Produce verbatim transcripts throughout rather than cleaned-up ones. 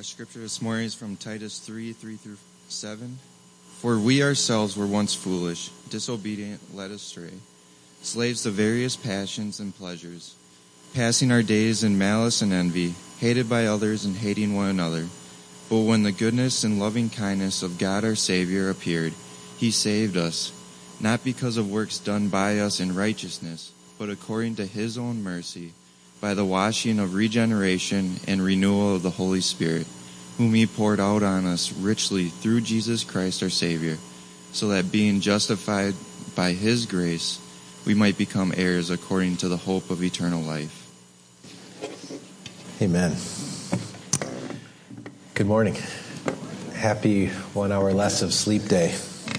Our scripture this morning is from Titus three, three through seven. For we ourselves were once foolish, disobedient, led astray, slaves to various passions and pleasures, passing our days in malice and envy, hated by others and hating one another. But when the goodness and loving kindness of God our Savior appeared, he saved us, not because of works done by us in righteousness, but according to his own mercy, by the washing of regeneration and renewal of the Holy Spirit, whom he poured out on us richly through Jesus Christ our Savior, so that being justified by his grace, we might become heirs according to the hope of eternal life. Amen. Good morning. Happy one hour less of sleep day.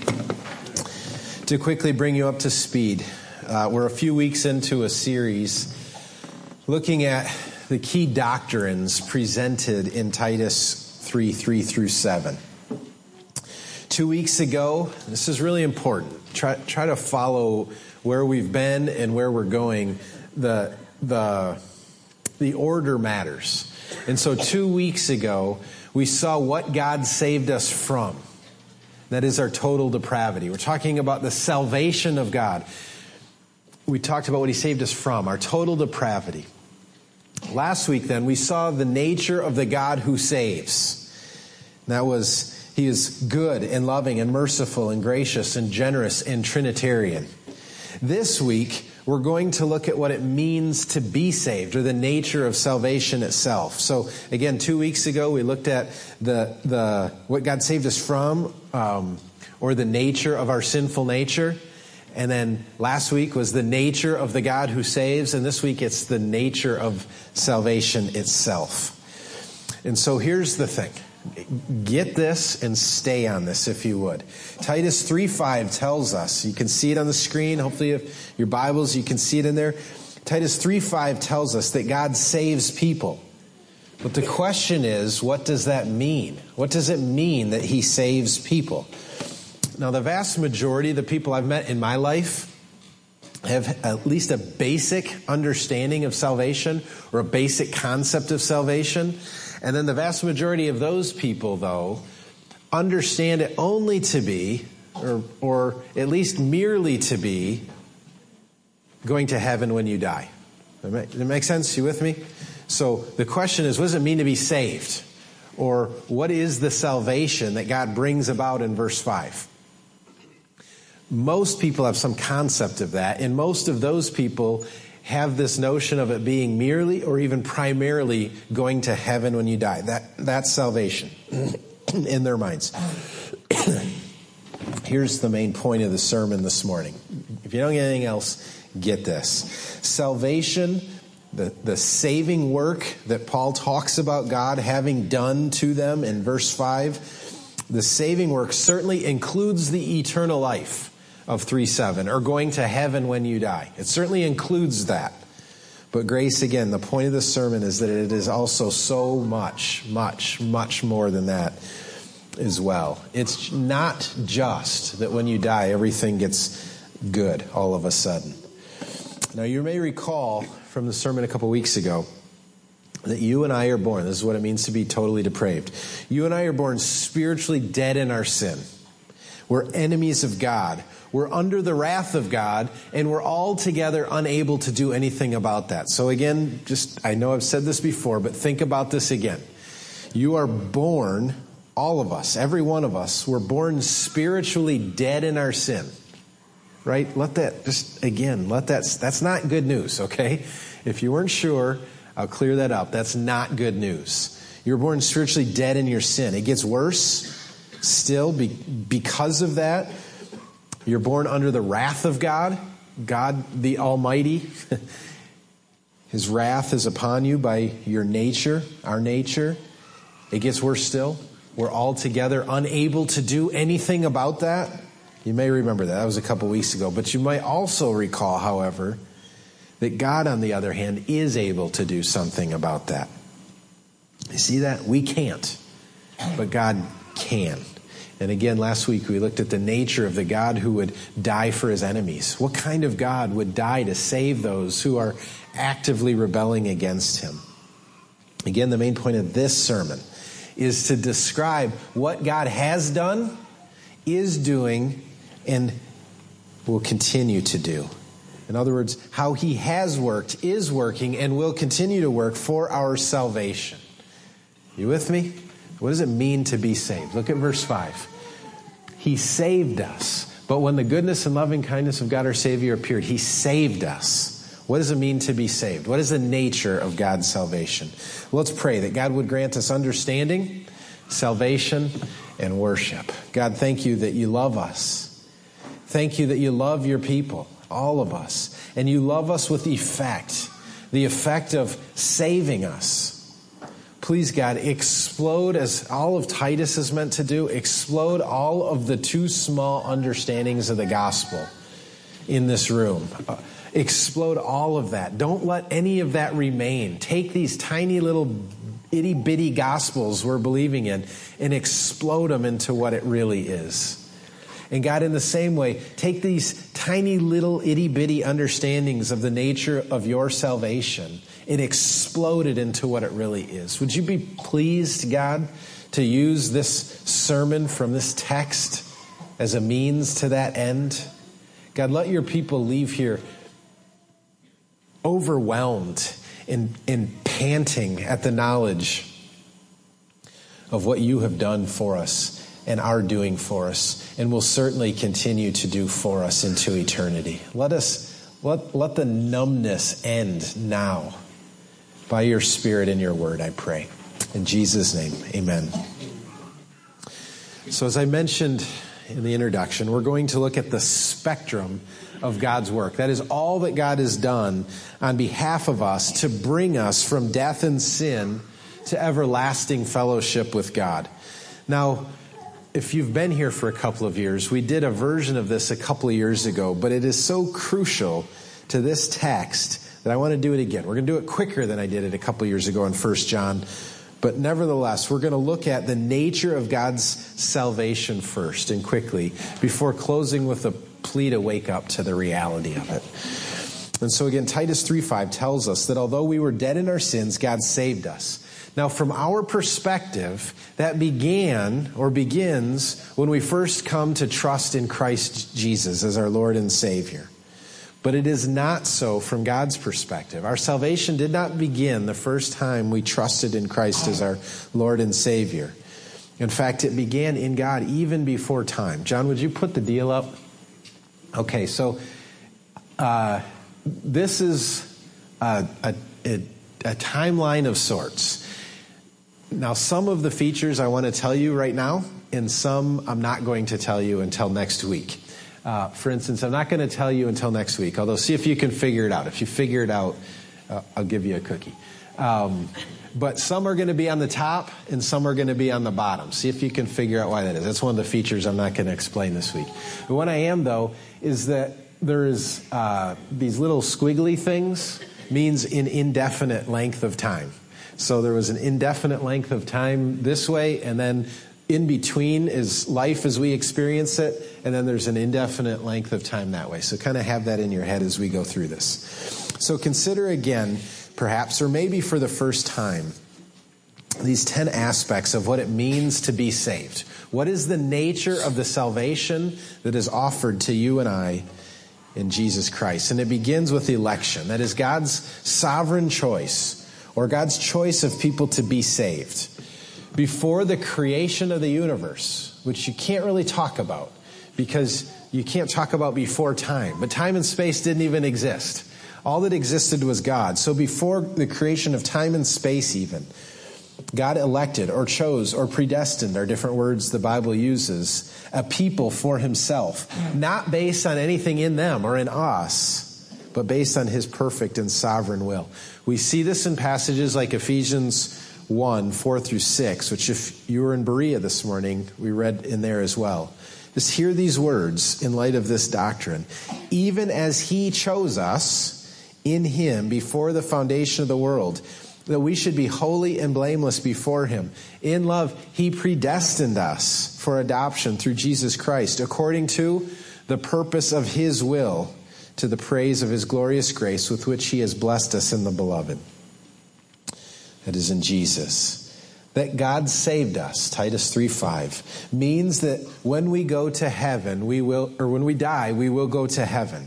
To quickly bring you up to speed, uh, we're a few weeks into a series looking at the key doctrines presented in Titus three, three through seven. Two weeks ago, this is really important. Try, try to follow where we've been and where we're going. The, the, the order matters. And so two weeks ago, we saw what God saved us from. That is our total depravity. We're talking about the salvation of God. We talked about what he saved us from, our total depravity. Last week, then, we saw the nature of the God who saves. That was, he is good and loving and merciful and gracious and generous and Trinitarian. This week, we're going to look at what it means to be saved, or the nature of salvation itself. So, again, two weeks ago, we looked at the the what God saved us from, um, or the nature of our sinful nature. And then last week was the nature of the God who saves, and this week it's the nature of salvation itself. And so here's the thing. Get this and stay on this if you would. Titus three five tells us, you can see it on the screen, hopefully if your Bibles, you can see it in there. Titus three five tells us that God saves people. But the question is, what does that mean? What does it mean that he saves people? Now, the vast majority of the people I've met in my life have at least a basic understanding of salvation or a basic concept of salvation. And then the vast majority of those people, though, understand it only to be, or, or at least merely to be, going to heaven when you die. Does that make sense? You with me? So the question is, what does it mean to be saved? Or what is the salvation that God brings about in verse five? Most people have some concept of that, and most of those people have this notion of it being merely or even primarily going to heaven when you die. That that's salvation in their minds. Here's the main point of the sermon this morning. If you don't get anything else, get this. Salvation, the, the saving work that Paul talks about God having done to them in verse five, the saving work certainly includes the eternal life of three seven, or going to heaven when you die. It certainly includes that. But grace, again, the point of the sermon is that it is also so much, much, much more than that as well. It's not just that when you die, everything gets good all of a sudden. Now, you may recall from the sermon a couple weeks ago that you and I are born, this is what it means to be totally depraved. You and I are born spiritually dead in our sin. We're enemies of God. We're under the wrath of God, and we're altogether unable to do anything about that. So again, just, I know I've said this before, but think about this again. You are born, all of us, every one of us, we're born spiritually dead in our sin. Right? Let that, just again, let that, that's not good news, okay? If you weren't sure, I'll clear that up. That's not good news. You're born spiritually dead in your sin. It gets worse still be, because of that. You're born under the wrath of God, God the Almighty. His wrath is upon you by your nature, our nature. It gets worse still. We're altogether unable to do anything about that. You may remember that. That was a couple weeks ago. But you might also recall, however, that God, on the other hand, is able to do something about that. You see that? We can't, but God can. And again, last week we looked at the nature of the God who would die for his enemies. What kind of God would die to save those who are actively rebelling against him? Again, the main point of this sermon is to describe what God has done, is doing, and will continue to do. In other words, how he has worked, is working, and will continue to work for our salvation. You with me? What does it mean to be saved? Look at verse five. He saved us. But when the goodness and loving kindness of God our Savior appeared, he saved us. What does it mean to be saved? What is the nature of God's salvation? Let's pray that God would grant us understanding, salvation, and worship. God, thank you that you love us. Thank you that you love your people, all of us. And you love us with effect, the effect of saving us. Please, God, explode, as all of Titus is meant to do, explode all of the too small understandings of the gospel in this room. Uh, explode all of that. Don't let any of that remain. Take these tiny little itty-bitty gospels we're believing in and explode them into what it really is. And God, in the same way, take these tiny little itty-bitty understandings of the nature of your salvation and explode it into what it really is. Would you be pleased, God, to use this sermon from this text as a means to that end? God, let your people leave here overwhelmed and, and panting at the knowledge of what you have done for us and are doing for us, and will certainly continue to do for us into eternity. Let us let, let the numbness end now by your Spirit and your word, I pray. In Jesus' name, amen. So as I mentioned in the introduction, we're going to look at the spectrum of God's work. That is all that God has done on behalf of us to bring us from death and sin to everlasting fellowship with God. Now, if you've been here for a couple of years, we did a version of this a couple of years ago, but it is so crucial to this text that I want to do it again. We're going to do it quicker than I did it a couple of years ago in First John. But nevertheless, we're going to look at the nature of God's salvation first and quickly before closing with a plea to wake up to the reality of it. And so again, Titus three five tells us that although we were dead in our sins, God saved us. Now, from our perspective, that began or begins when we first come to trust in Christ Jesus as our Lord and Savior. But it is not so from God's perspective. Our salvation did not begin the first time we trusted in Christ as our Lord and Savior. In fact, it began in God even before time. John, would you put the deal up? Okay, so uh, this is a, a, a, a timeline of sorts. Now, some of the features I want to tell you right now, and some I'm not going to tell you until next week. Uh, for instance, I'm not going to tell you until next week, although see if you can figure it out. If you figure it out, uh, I'll give you a cookie. Um, but some are going to be on the top, and some are going to be on the bottom. See if you can figure out why that is. That's one of the features I'm not going to explain this week. But what I am, though, is that there is uh, these little squiggly things means an indefinite length of time. So there was an indefinite length of time this way, and then in between is life as we experience it, and then there's an indefinite length of time that way. So kind of have that in your head as we go through this. So consider again, perhaps, or maybe for the first time, these ten aspects of what it means to be saved. What is the nature of the salvation that is offered to you and I in Jesus Christ? And it begins with election. That is God's sovereign choice, or God's choice of people to be saved. Before the creation of the universe, which you can't really talk about because you can't talk about before time. But time and space didn't even exist. All that existed was God. So before the creation of time and space even, God elected or chose or predestined, are different words the Bible uses, a people for himself, not based on anything in them or in us, but based on his perfect and sovereign will. We see this in passages like Ephesians one, four through six, which if you were in Berea this morning, we read in there as well. Just hear these words in light of this doctrine. Even as he chose us in him before the foundation of the world, that we should be holy and blameless before him. In love, he predestined us for adoption through Jesus Christ, according to the purpose of his will, to the praise of his glorious grace with which he has blessed us in the beloved. That is in Jesus. that God saved us, Titus three five, means that when we go to heaven, we will, or when we die, we will go to heaven.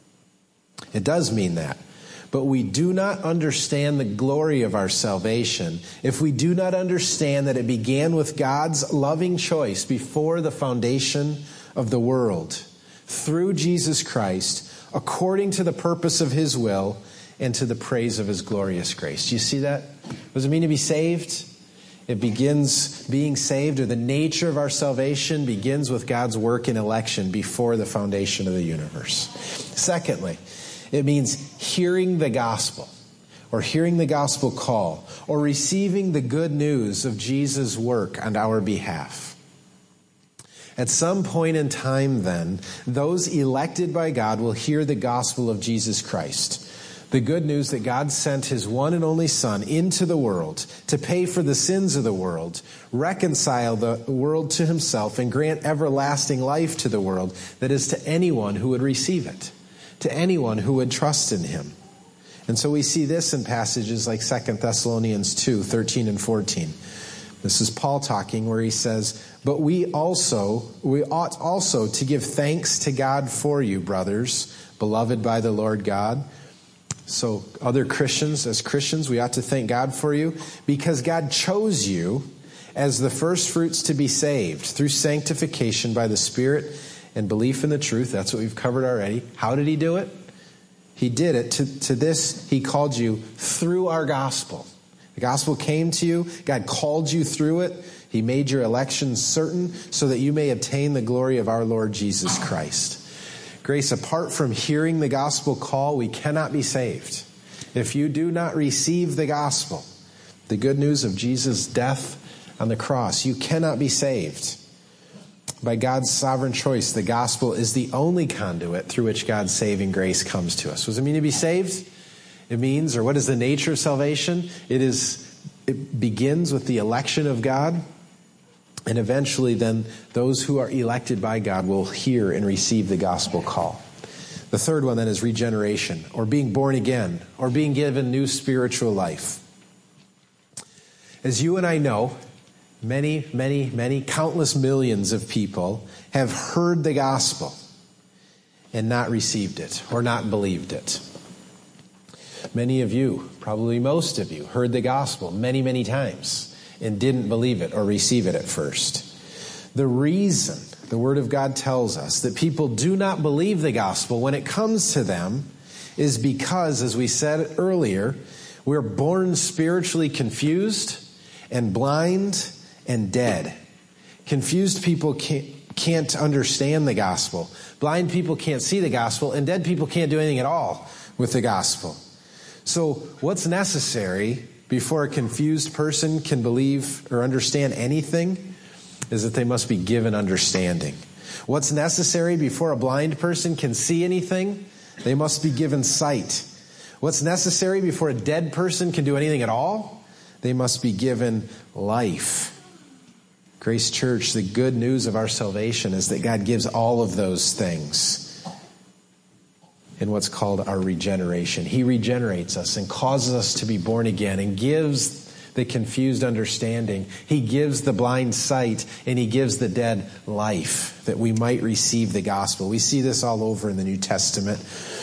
It does mean that. But we do not understand the glory of our salvation if we do not understand that it began with God's loving choice before the foundation of the world, through Jesus Christ, according to the purpose of his will and to the praise of his glorious grace. Do you see that? What does it mean to be saved? It begins, being saved, or the nature of our salvation begins with God's work in election before the foundation of the universe. Secondly, it means hearing the gospel, or hearing the gospel call, or receiving the good news of Jesus' work on our behalf. At some point in time, then, those elected by God will hear the gospel of Jesus Christ, the good news that God sent his one and only Son into the world to pay for the sins of the world, reconcile the world to himself, and grant everlasting life to the world, that is, to anyone who would receive it, to anyone who would trust in him. And so we see this in passages like Second Thessalonians two, thirteen and fourteen. This is Paul talking, where he says, "But we also, we ought also to give thanks to God for you, brothers, beloved by the Lord God." So other Christians, as Christians, we ought to thank God for you, because God chose you as the first fruits to be saved through sanctification by the Spirit and belief in the truth. That's what we've covered already. How did he do it? He did it. To, to this, he called you through our gospel. The gospel came to you. God called you through it. He made your election certain so that you may obtain the glory of our Lord Jesus Christ. Grace, apart from hearing the gospel call, we cannot be saved. If you do not receive the gospel, the good news of Jesus' death on the cross, you cannot be saved. By God's sovereign choice, the gospel is the only conduit through which God's saving grace comes to us. What does it mean to be saved? It means, or what is the nature of salvation? It is, it begins with the election of God, and eventually then those who are elected by God will hear and receive the gospel call. The third one then is regeneration, or being born again, or being given new spiritual life. As you and I know, Many, many, many, countless millions of people have heard the gospel and not received it or not believed it. Many of you, probably most of you, heard the gospel many, many times and didn't believe it or receive it at first. The reason the Word of God tells us that people do not believe the gospel when it comes to them is because, as we said earlier, we're born spiritually confused and blind and dead. Confused people can't, can't understand the gospel. Blind people can't see the gospel, and dead people can't do anything at all with the gospel. So what's necessary before a confused person can believe or understand anything is that they must be given understanding. What's necessary before a blind person can see anything? They must be given sight. What's necessary before a dead person can do anything at all? They must be given life. Grace Church, the good news of our salvation is that God gives all of those things in what's called our regeneration. He regenerates us and causes us to be born again and gives the confused understanding. He gives the blind sight, and he gives the dead life that we might receive the gospel. We see this all over in the New Testament.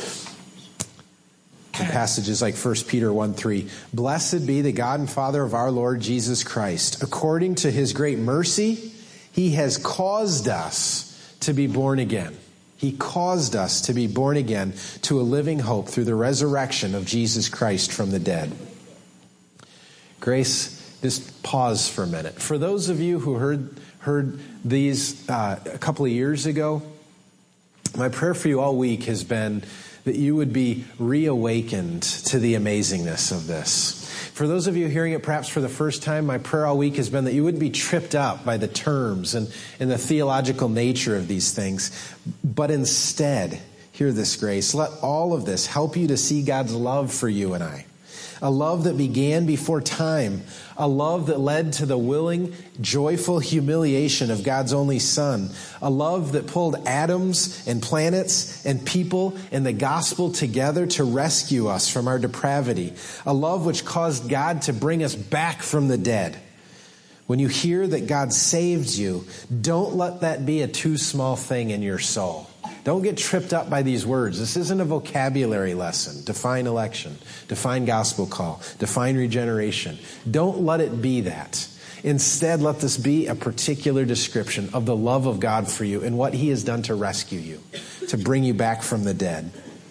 In passages like First Peter one three, "Blessed be the God and Father of our Lord Jesus Christ. According to his great mercy, he has caused us to be born again." He caused us to be born again to a living hope through the resurrection of Jesus Christ from the dead. Grace, just pause for a minute. For those of you who heard heard these uh, a couple of years ago, my prayer for you all week has been that you would be reawakened to the amazingness of this. For those of you hearing it perhaps for the first time, my prayer all week has been that you wouldn't be tripped up by the terms and, and the theological nature of these things, but instead, hear this, Grace, let all of this help you to see God's love for you and I. A love that began before time. A love that led to the willing, joyful humiliation of God's only Son. A love that pulled atoms and planets and people and the gospel together to rescue us from our depravity. A love which caused God to bring us back from the dead. When you hear that God saved you, don't let that be a too small thing in your soul. Don't get tripped up by these words. This isn't a vocabulary lesson. Define election, define gospel call, define regeneration. Don't let it be that. Instead, let this be a particular description of the love of God for you and what he has done to rescue you, to bring you back from the dead.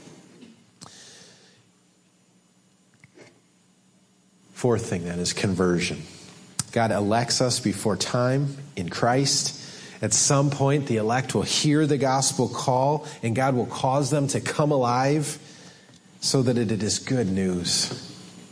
Fourth thing then is conversion. God elects us before time in Christ. At some point, the elect will hear the gospel call, and God will cause them to come alive so that it is good news.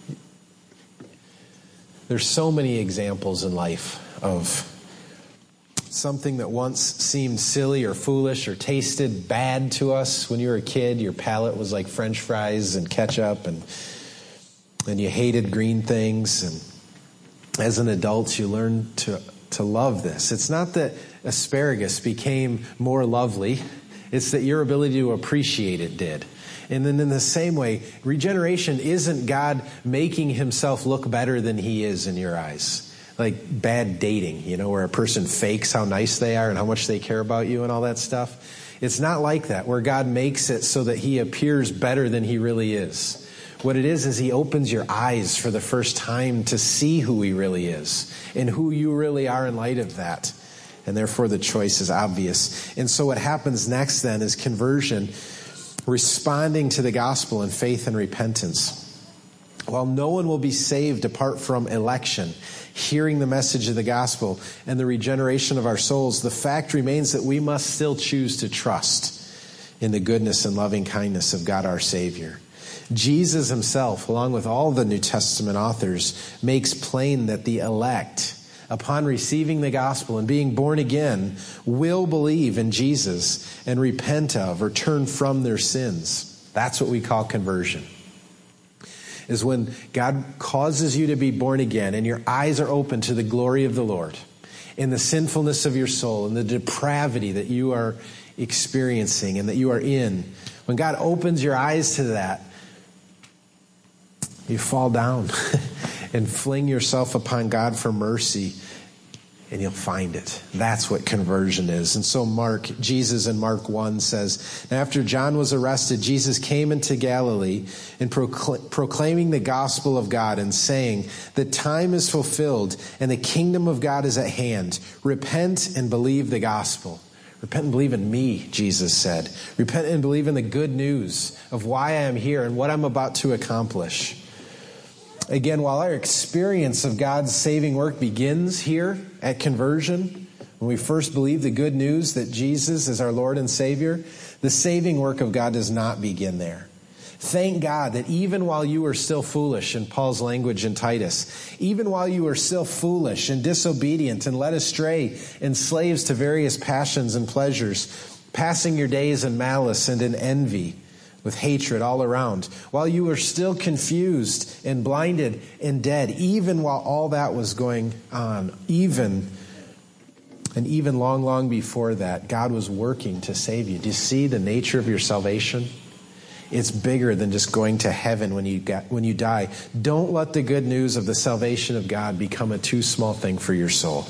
There's so many examples in life of something that once seemed silly or foolish or tasted bad to us. When you were a kid, your palate was like French fries and ketchup, and and you hated green things. And as an adult, you learn to, to love this. It's not that asparagus became more lovely. It's that your ability to appreciate it did. And then in the same way, regeneration isn't God making himself look better than he is in your eyes. Like bad dating, you know, where a person fakes how nice they are and how much they care about you and all that stuff. It's not like that, where God makes it so that he appears better than he really is. What it is is he opens your eyes for the first time to see who he really is and who you really are in light of that. And therefore the choice is obvious. And so what happens next then is conversion, responding to the gospel in faith and repentance. While no one will be saved apart from election, hearing the message of the gospel and the regeneration of our souls, the fact remains that we must still choose to trust in the goodness and loving kindness of God our Savior. Jesus himself, along with all the New Testament authors, makes plain that the elect, upon receiving the gospel and being born again, will believe in Jesus and repent of or turn from their sins. That's what we call conversion. Is when God causes you to be born again and your eyes are open to the glory of the Lord, in the sinfulness of your soul, and the depravity that you are experiencing and that you are in. When God opens your eyes to that, you fall down and fling yourself upon God for mercy, and you'll find it. That's what conversion is. And so Mark, Jesus in Mark one says, after John was arrested, Jesus came into Galilee and procl- proclaiming the gospel of God and saying, the time is fulfilled and the kingdom of God is at hand. Repent and believe the gospel. Repent and believe in me, Jesus said. Repent and believe in the good news of why I am here and what I'm about to accomplish. Again, while our experience of God's saving work begins here at conversion, when we first believe the good news that Jesus is our Lord and Savior, the saving work of God does not begin there. Thank God that even while you were still foolish, in Paul's language in Titus, even while you were still foolish and disobedient and led astray and slaves to various passions and pleasures, passing your days in malice and in envy, with hatred all around, while you were still confused and blinded and dead, even while all that was going on, even and even long, long before that, God was working to save you. Do you see the nature of your salvation? It's bigger than just going to heaven when you get, when you die. Don't let the good news of the salvation of God become a too small thing for your soul.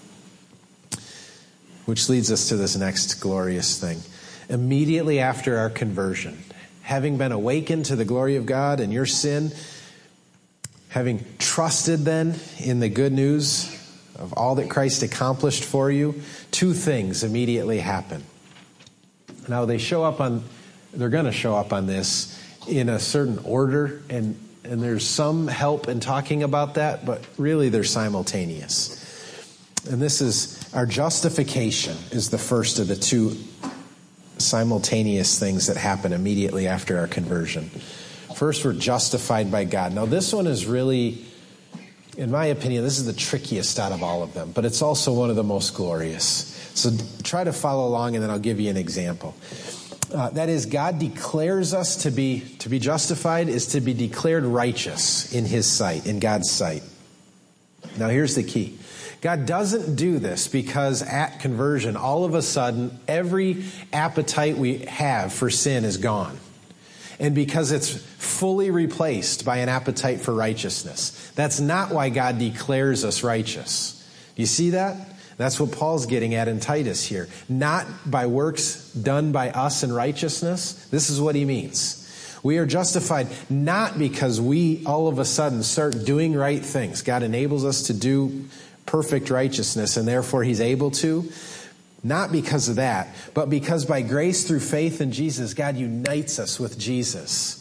Which leads us to this next glorious thing. Immediately after our conversion, having been awakened to the glory of God and your sin, having trusted then in the good news of all that Christ accomplished for you, two things immediately happen. Now they show up on, they're going to show up on this in a certain order, and, and there's some help in talking about that, but really they're simultaneous. And this is, our justification is the first of the two simultaneous things that happen immediately after our conversion. First, we're justified by God. Now, this one is really, in my opinion, this is the trickiest out of all of them, but it's also one of the most glorious. So try to follow along, and then I'll give you an example. Uh, that is, God declares us to be to be justified is to be declared righteous in His sight, in God's sight. Now, here's the key. God doesn't do this because at conversion, all of a sudden, every appetite we have for sin is gone. And because it's fully replaced by an appetite for righteousness. That's not why God declares us righteous. You see that? That's what Paul's getting at in Titus here. Not by works done by us in righteousness. This is what he means. We are justified not because we all of a sudden start doing right things. God enables us to do perfect righteousness, and therefore he's able to. Not because of that, but because by grace through faith in Jesus, God unites us with Jesus.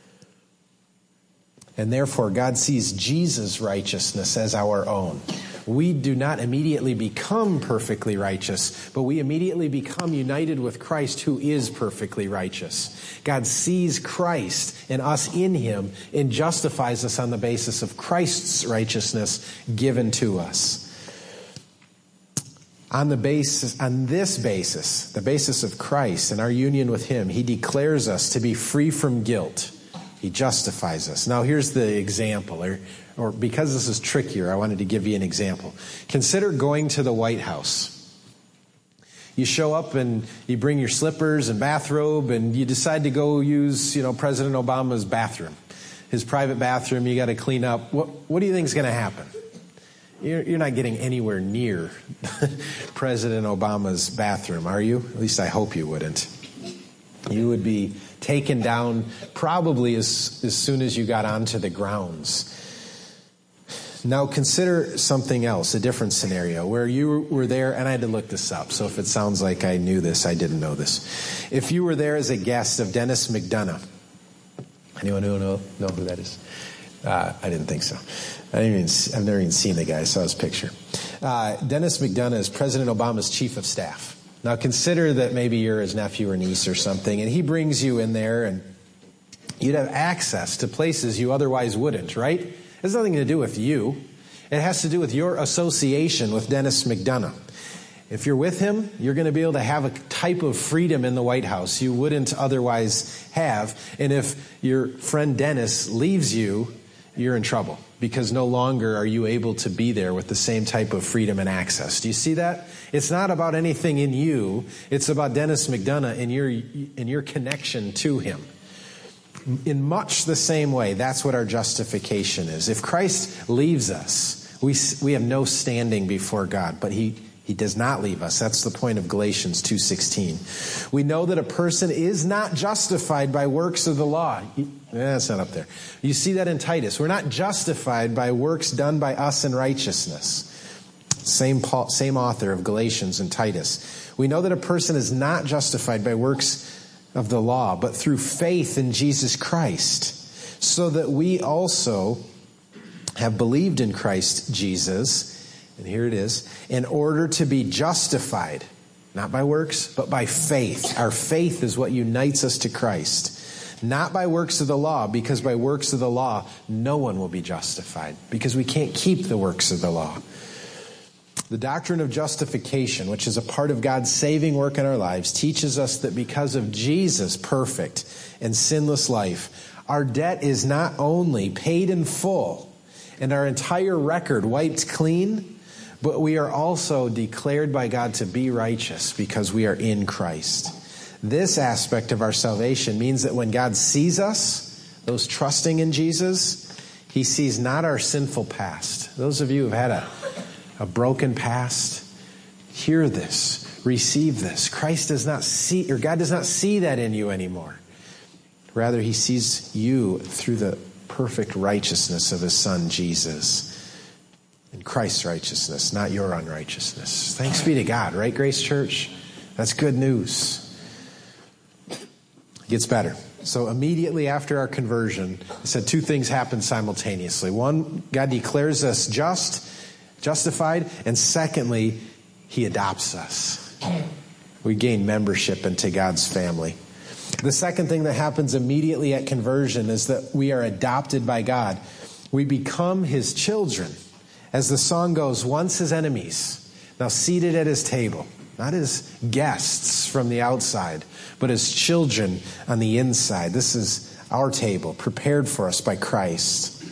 And therefore, God sees Jesus' righteousness as our own. We do not immediately become perfectly righteous, but we immediately become united with Christ, who is perfectly righteous. God sees Christ and us in him and justifies us on the basis of Christ's righteousness given to us. On the basis, on this basis, the basis of Christ and our union with him, he declares us to be free from guilt. He justifies us. Now here's the example, or, or because this is trickier, I wanted to give you an example. Consider going to the White House. You show up and you bring your slippers and bathrobe and you decide to go use, you know, President Obama's bathroom, his private bathroom. You got to clean up. What, what do you think is going to happen? You're, you're not getting anywhere near President Obama's bathroom, are you? At least I hope you wouldn't. You would be taken down probably as, as soon as you got onto the grounds. Now consider something else, a different scenario, where you were there, and I had to look this up, so if it sounds like I knew this, I didn't know this. If you were there as a guest of Dennis McDonough, anyone who know, know who that is? Uh, I didn't think so. I didn't even, I've never even seen the guy. I saw his picture. Uh, Dennis McDonough is President Obama's chief of staff. Now consider that maybe you're his nephew or niece or something, and he brings you in there, and you'd have access to places you otherwise wouldn't, right? It has nothing to do with you. It has to do with your association with Dennis McDonough. If you're with him, you're going to be able to have a type of freedom in the White House you wouldn't otherwise have. And if your friend Dennis leaves you, you're in trouble, because no longer are you able to be there with the same type of freedom and access. Do you see that? It's not about anything in you. It's about Dennis McDonough and your, and your connection to him. In much the same way, that's what our justification is. If Christ leaves us, we, we have no standing before God, but he He does not leave us. That's the point of Galatians two sixteen. We know that a person is not justified by works of the law. That's not up there. You see that in Titus. We're not justified by works done by us in righteousness. Same Paul, same author of Galatians and Titus. We know that a person is not justified by works of the law, but through faith in Jesus Christ, so that we also have believed in Christ Jesus. And here it is, in order to be justified, not by works, but by faith. Our faith is what unites us to Christ. Not by works of the law, because by works of the law, no one will be justified, because we can't keep the works of the law. The doctrine of justification, which is a part of God's saving work in our lives, teaches us that because of Jesus' perfect and sinless life, our debt is not only paid in full and our entire record wiped clean, but we are also declared by God to be righteous because we are in Christ. This aspect of our salvation means that when God sees us, those trusting in Jesus, he sees not our sinful past. Those of you who have had a, a broken past, hear this, receive this. Christ does not see, or God does not see that in you anymore. Rather, he sees you through the perfect righteousness of his Son, Jesus. In Christ's righteousness, not your unrighteousness. Thanks be to God, right, Grace Church? That's good news. It gets better. So immediately after our conversion, it said two things happened simultaneously. One, God declares us just, justified, and secondly, he adopts us. We gain membership into God's family. The second thing that happens immediately at conversion is that we are adopted by God. We become his children. As the song goes, once his enemies, now seated at his table, not as guests from the outside, but as children on the inside. This is our table, prepared for us by Christ.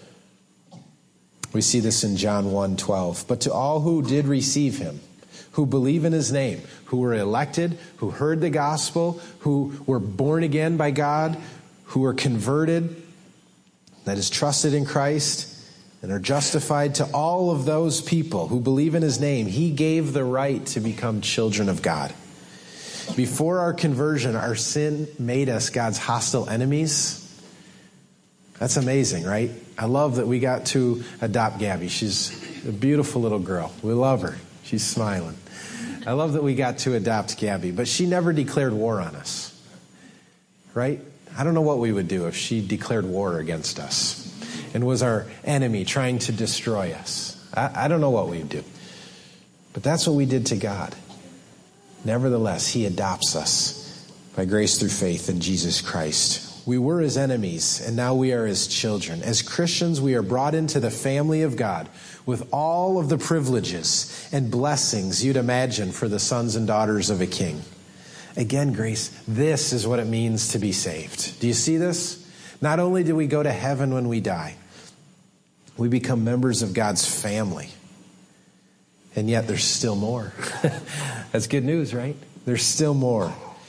We see this in John one twelve. But to all who did receive him, who believe in his name, who were elected, who heard the gospel, who were born again by God, who were converted, that is trusted in Christ, and are justified to all of those people who believe in his name, he gave the right to become children of God. Before our conversion, our sin made us God's hostile enemies. That's amazing, right? I love that we got to adopt Gabby. She's a beautiful little girl. We love her. She's smiling. I love that we got to adopt Gabby, but she never declared war on us, right? I don't know what we would do if she declared war against us and was our enemy trying to destroy us. I, I don't know what we'd do. But that's what we did to God. Nevertheless, he adopts us by grace through faith in Jesus Christ. We were his enemies, and now we are his children. As Christians, we are brought into the family of God with all of the privileges and blessings you'd imagine for the sons and daughters of a king. Again, Grace, this is what it means to be saved. Do you see this? Not only do we go to heaven when we die, we become members of God's family. And yet there's still more. That's good news, right? There's still more.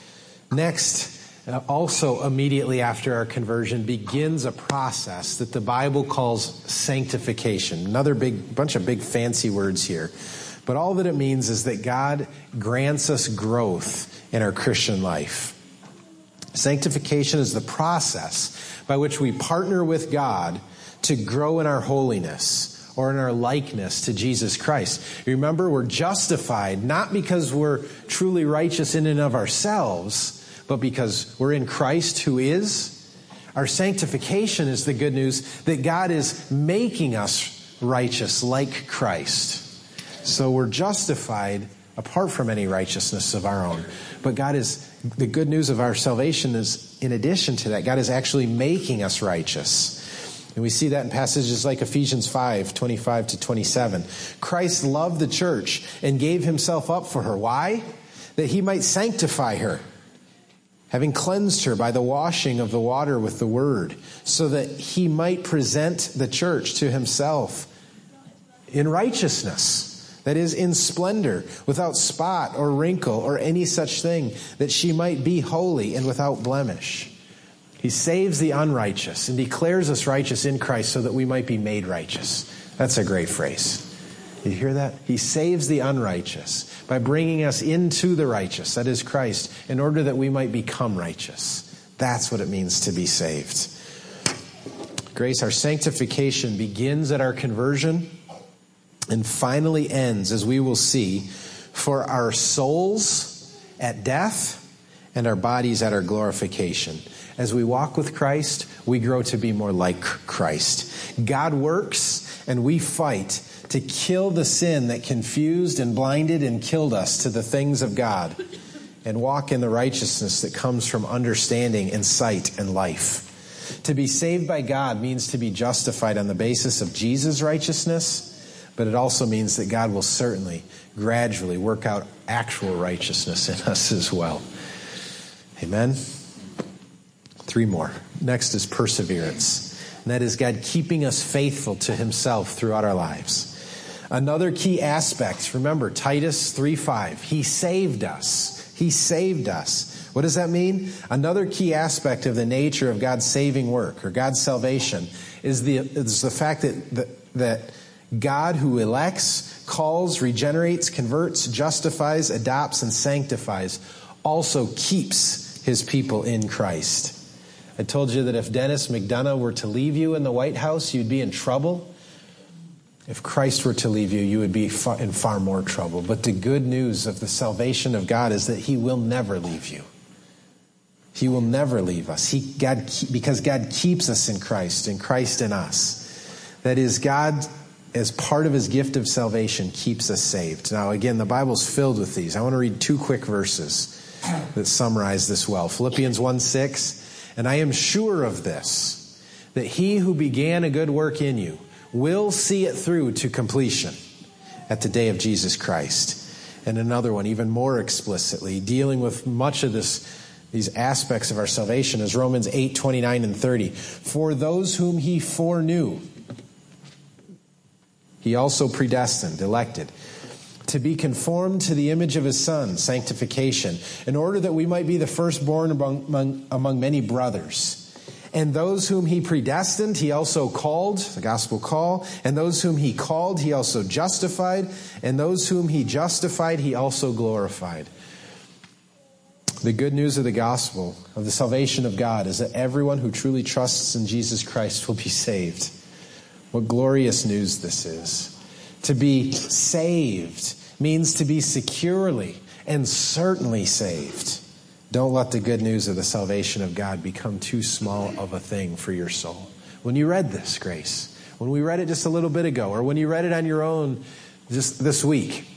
Next, Uh, also, immediately after our conversion begins a process that the Bible calls sanctification. Another big bunch of big fancy words here. But all that it means is that God grants us growth in our Christian life. Sanctification is the process by which we partner with God to grow in our holiness or in our likeness to Jesus Christ. Remember, we're justified not because we're truly righteous in and of ourselves, but because we're in Christ who is. Our sanctification is the good news that God is making us righteous like Christ. So we're justified apart from any righteousness of our own. But God is, the good news of our salvation is, in addition to that, God is actually making us righteous. And we see that in passages like Ephesians five, twenty-five to twenty-seven. Christ loved the church and gave himself up for her. Why? That he might sanctify her, having cleansed her by the washing of the water with the word, so that he might present the church to himself in righteousness, that is, in splendor, without spot or wrinkle or any such thing, that she might be holy and without blemish. He saves the unrighteous and declares us righteous in Christ so that we might be made righteous. That's a great phrase. You hear that? He saves the unrighteous by bringing us into the righteous, that is Christ, in order that we might become righteous. That's what it means to be saved. Grace, our sanctification begins at our conversion and finally ends, as we will see, for our souls at death and our bodies at our glorification. As we walk with Christ, we grow to be more like Christ. God works and we fight to kill the sin that confused and blinded and killed us to the things of God, and walk in the righteousness that comes from understanding and sight and life. To be saved by God means to be justified on the basis of Jesus' righteousness, but it also means that God will certainly gradually work out actual righteousness in us as well. Amen? Three more. Next is perseverance. And that is God keeping us faithful to himself throughout our lives. Another key aspect, remember Titus three five, he saved us. He saved us. What does that mean? Another key aspect of the nature of God's saving work or God's salvation is the, is the fact that, that, that God who elects, calls, regenerates, converts, justifies, adopts, and sanctifies also keeps his people in Christ. I told you that if Dennis McDonough were to leave you in the White House, you'd be in trouble. If Christ were to leave you, you would be in far more trouble. But the good news of the salvation of God is that he will never leave you. He will never leave us. He, God, because God keeps us in Christ, and Christ in us. That is, God, as part of his gift of salvation, keeps us saved. Now, again, the Bible's filled with these. I want to read two quick verses that summarize this well. Philippians one six, and I am sure of this, that he who began a good work in you will see it through to completion at the day of Jesus Christ. And another one, even more explicitly, dealing with much of this, these aspects of our salvation, is Romans eight twenty-nine and thirty. For those whom he foreknew, he also predestined, elected, to be conformed to the image of his Son, sanctification, in order that we might be the firstborn among, among, among many brothers. And those whom he predestined, he also called, the gospel call. And those whom he called, he also justified. And those whom he justified, he also glorified. The good news of the gospel, of the salvation of God, is that everyone who truly trusts in Jesus Christ will be saved. What glorious news this is. To be saved means to be securely and certainly saved. Don't let the good news of the salvation of God become too small of a thing for your soul. When you read this, Grace, when we read it just a little bit ago, or when you read it on your own just this week,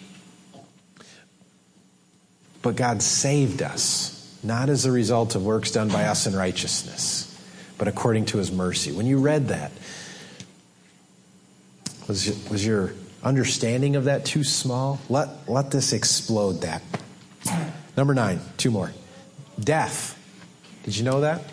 but God saved us, not as a result of works done by us in righteousness, but according to his mercy. When you read that, was, was your understanding of that too small? Let, let this explode that. Number nine, two more. Death. Did you know that?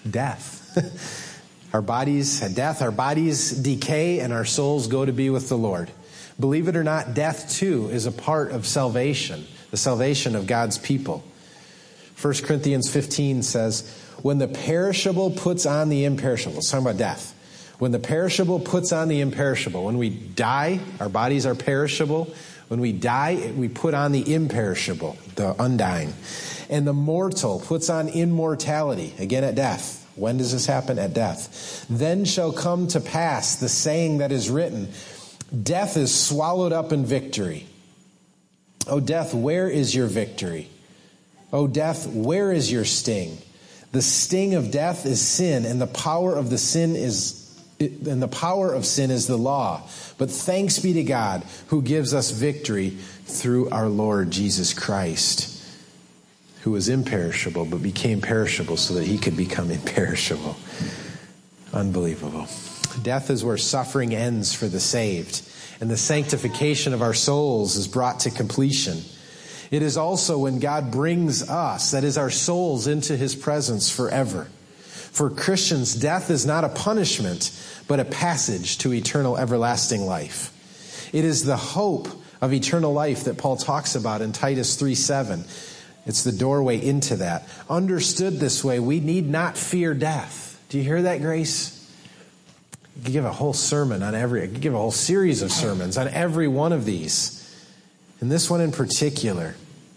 Death. Our bodies had death, our bodies decay, and our souls go to be with the Lord. Believe it or not, death too is a part of salvation, the salvation of God's people. First Corinthians fifteen says, when the perishable puts on the imperishable. It's talking about death. When the perishable puts on the imperishable. When we die, our bodies are perishable. When we die, we put on the imperishable, the undying. And the mortal puts on immortality, again at death. When does this happen? At death. Then shall come to pass the saying that is written, death is swallowed up in victory. O death, where is your victory? O death, where is your sting? The sting of death is sin, and the power of the sin is and the power of sin is the law. But thanks be to God who gives us victory through our Lord Jesus Christ, who was imperishable but became perishable so that he could become imperishable. Unbelievable. Death is where suffering ends for the saved, and the sanctification of our souls is brought to completion. It is also when God brings us, that is our souls, into his presence forever. For Christians, death is not a punishment, but a passage to eternal everlasting life. It is the hope of eternal life that Paul talks about in Titus three seven. It's the doorway into that. Understood this way, we need not fear death. Do you hear that, Grace? You could give a whole sermon on every, you could give a whole series of sermons on every one of these. And this one in particular,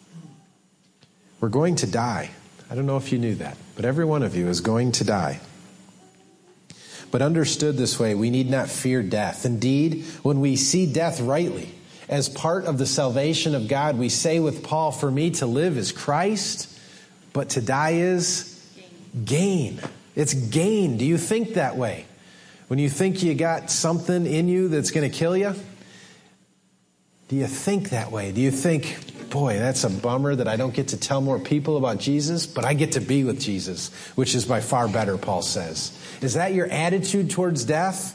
we're going to die. I don't know if you knew that, but every one of you is going to die. But understood this way, we need not fear death. Indeed, when we see death rightly, as part of the salvation of God, we say with Paul, for me to live is Christ, but to die is gain. It's gain. Do you think that way? When you think you got something in you that's going to kill you? Do you think that way? Do you think, boy, that's a bummer that I don't get to tell more people about Jesus, but I get to be with Jesus, which is by far better, Paul says. Is that your attitude towards death?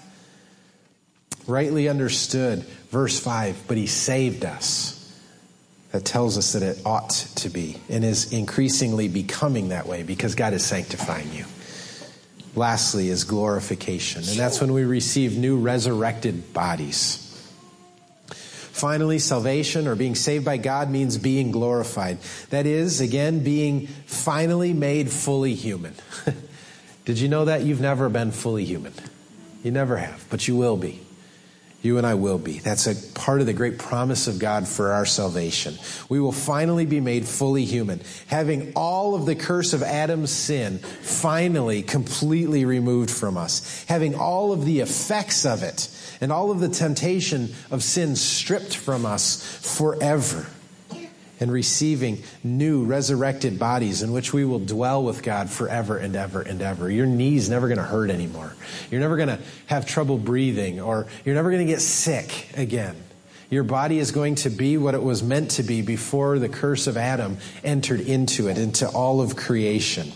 Rightly understood, verse five, but he saved us. That tells us that it ought to be and is increasingly becoming that way because God is sanctifying you. Lastly is glorification, and that's when we receive new resurrected bodies. Finally, salvation or being saved by God means being glorified. That is, again, being finally made fully human. Did you know that? You've never been fully human. You never have, but you will be. You and I will be. That's a part of the great promise of God for our salvation. We will finally be made fully human, having all of the curse of Adam's sin finally completely removed from us, having all of the effects of it and all of the temptation of sin stripped from us forever, and receiving new resurrected bodies in which we will dwell with God forever and ever and ever. Your knee's never going to hurt anymore. You're never going to have trouble breathing, or you're never going to get sick again. Your body is going to be what it was meant to be before the curse of Adam entered into it, into all of creation.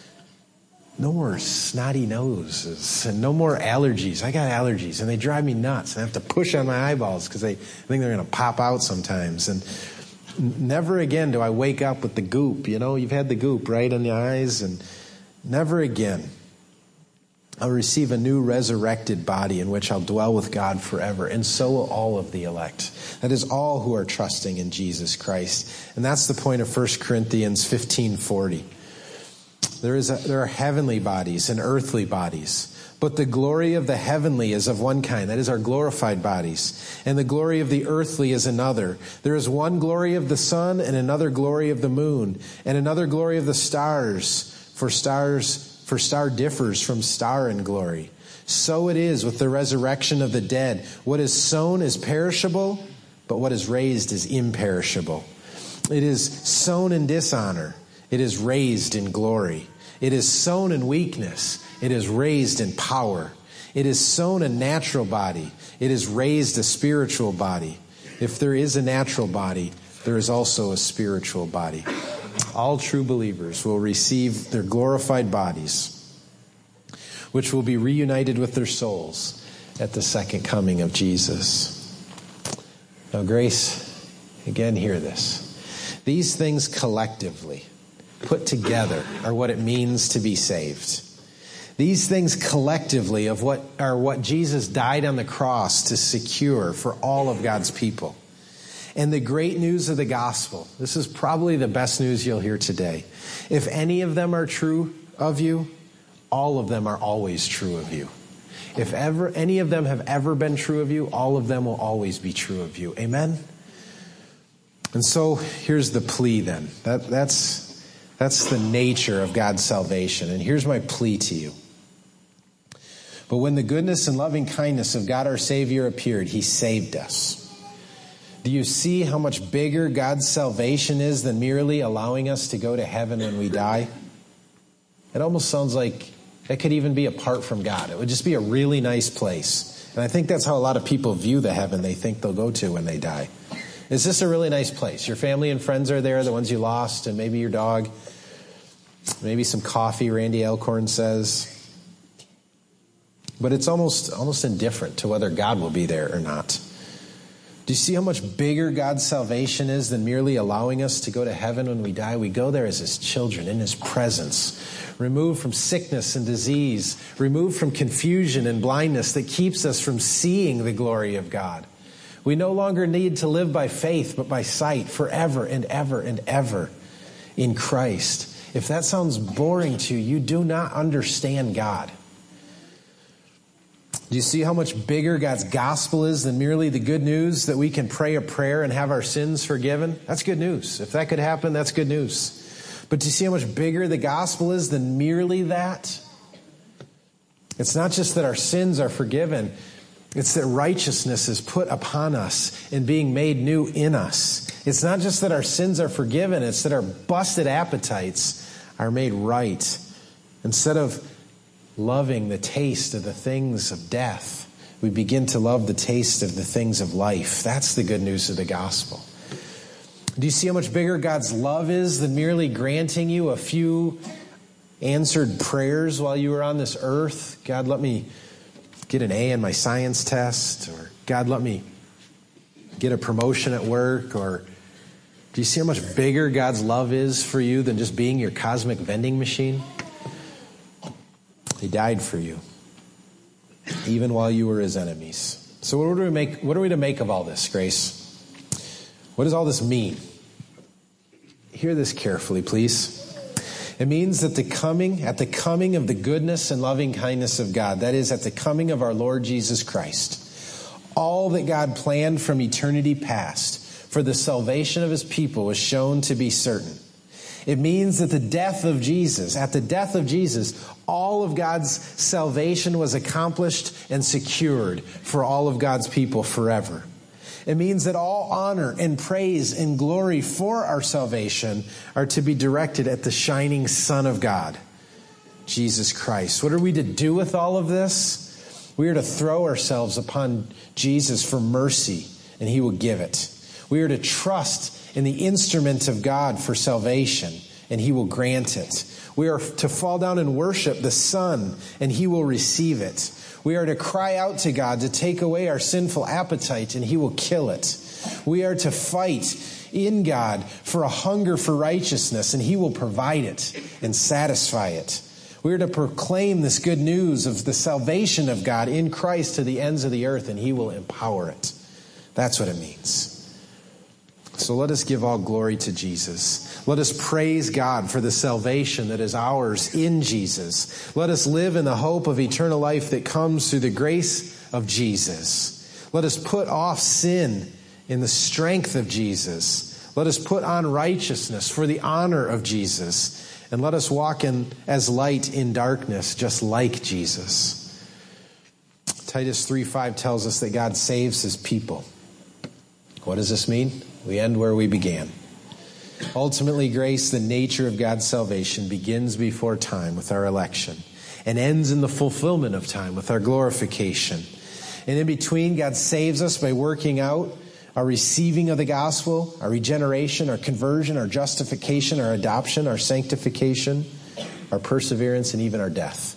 No more snotty noses and no more allergies. I got allergies and they drive me nuts. I have to push on my eyeballs because they I think they're going to pop out sometimes. And never again do I wake up with the goop. You know, you've had the goop, right, in the eyes. And never again. I'll receive a new resurrected body in which I'll dwell with God forever. And so will all of the elect. That is all who are trusting in Jesus Christ. And that's the point of First Corinthians fifteen forty. There is a, there are heavenly bodies and earthly bodies. But the glory of the heavenly is of one kind. That is our glorified bodies. And the glory of the earthly is another. There is one glory of the sun and another glory of the moon and another glory of the stars. For stars, for star differs from star in glory. So it is with the resurrection of the dead. What is sown is perishable, but what is raised is imperishable. It is sown in dishonor. It is raised in glory. It is sown in weakness. It is raised in power. It is sown a natural body. It is raised a spiritual body. If there is a natural body, there is also a spiritual body. All true believers will receive their glorified bodies, which will be reunited with their souls at the second coming of Jesus. Now, Grace, again, hear this. These things collectively, put together, are what it means to be saved. These things collectively of what are what Jesus died on the cross to secure for all of God's people. And the great news of the gospel, this is probably the best news you'll hear today. If any of them are true of you, all of them are always true of you. If ever any of them have ever been true of you, all of them will always be true of you. Amen? And so here's the plea then. That, that's, that's the nature of God's salvation. And here's my plea to you. But when the goodness and loving kindness of God our Savior appeared, He saved us. Do you see how much bigger God's salvation is than merely allowing us to go to heaven when we die? It almost sounds like it could even be apart from God. It would just be a really nice place. And I think that's how a lot of people view the heaven they think they'll go to when they die. Is this a really nice place? Your family and friends are there, the ones you lost, and maybe your dog. Maybe some coffee, Randy Alcorn says. But it's almost almost indifferent to whether God will be there or not. Do you see how much bigger God's salvation is than merely allowing us to go to heaven when we die? We go there as His children, in His presence, removed from sickness and disease, removed from confusion and blindness that keeps us from seeing the glory of God. We no longer need to live by faith, but by sight, forever and ever and ever in Christ. If that sounds boring to you, you do not understand God. Do you see how much bigger God's gospel is than merely the good news that we can pray a prayer and have our sins forgiven? That's good news. If that could happen, that's good news. But do you see how much bigger the gospel is than merely that? It's not just that our sins are forgiven. It's that righteousness is put upon us and being made new in us. It's not just that our sins are forgiven. It's that our busted appetites are made right. Instead of loving the taste of the things of death, we begin to love the taste of the things of life. That's the good news of the gospel. Do you see how much bigger God's love is than merely granting you a few answered prayers while you were on this earth? God, let me get an A in my science test, or God, let me get a promotion at work, or do you see how much bigger God's love is for you than just being your cosmic vending machine? He died for you, even while you were His enemies. So what do we make? What are we to make of all this, Grace? What does all this mean? Hear this carefully, please. It means that the coming, at the coming of the goodness and loving kindness of God, that is, at the coming of our Lord Jesus Christ, all that God planned from eternity past for the salvation of His people was shown to be certain. It means that the death of Jesus, at the death of Jesus, all of God's salvation was accomplished and secured for all of God's people forever. It means that all honor and praise and glory for our salvation are to be directed at the shining Son of God, Jesus Christ. What are we to do with all of this? We are to throw ourselves upon Jesus for mercy, and He will give it. We are to trust in the instrument of God for salvation, and He will grant it. We are to fall down and worship the Son, and He will receive it. We are to cry out to God to take away our sinful appetite, and He will kill it. We are to fight in God for a hunger for righteousness, and He will provide it and satisfy it. We are to proclaim this good news of the salvation of God in Christ to the ends of the earth, and He will empower it. That's what it means. So let us give all glory to Jesus. Let us praise God for the salvation that is ours in Jesus. Let us live in the hope of eternal life that comes through the grace of Jesus. Let us put off sin in the strength of Jesus. Let us put on righteousness for the honor of Jesus. And let us walk in as light in darkness, just like Jesus. Titus three five tells us that God saves his people. What does this mean? We end where we began. Ultimately, grace, the nature of God's salvation, begins before time with our election and ends in the fulfillment of time with our glorification. And in between, God saves us by working out our receiving of the gospel, our regeneration, our conversion, our justification, our adoption, our sanctification, our perseverance, and even our death.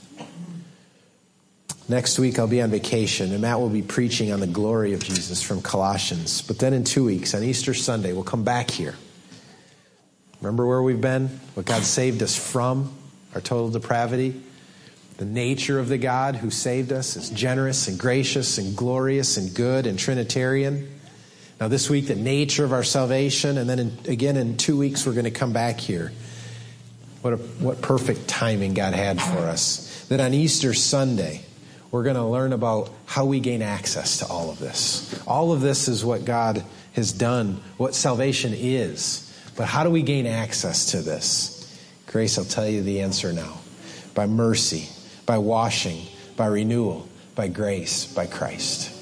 Next week I'll be on vacation, and Matt will be preaching on the glory of Jesus from Colossians. But then in two weeks, on Easter Sunday, we'll come back here. Remember where we've been? What God saved us from, our total depravity. The nature of the God who saved us is generous and gracious and glorious and good and Trinitarian. Now this week, the nature of our salvation, and then in, again in two weeks, we're going to come back here. What a, what perfect timing God had for us. That on Easter Sunday, we're going to learn about how we gain access to all of this. All of this is what God has done, what salvation is. But how do we gain access to this? Grace, I'll tell you the answer now. By mercy, by washing, by renewal, by grace, by Christ.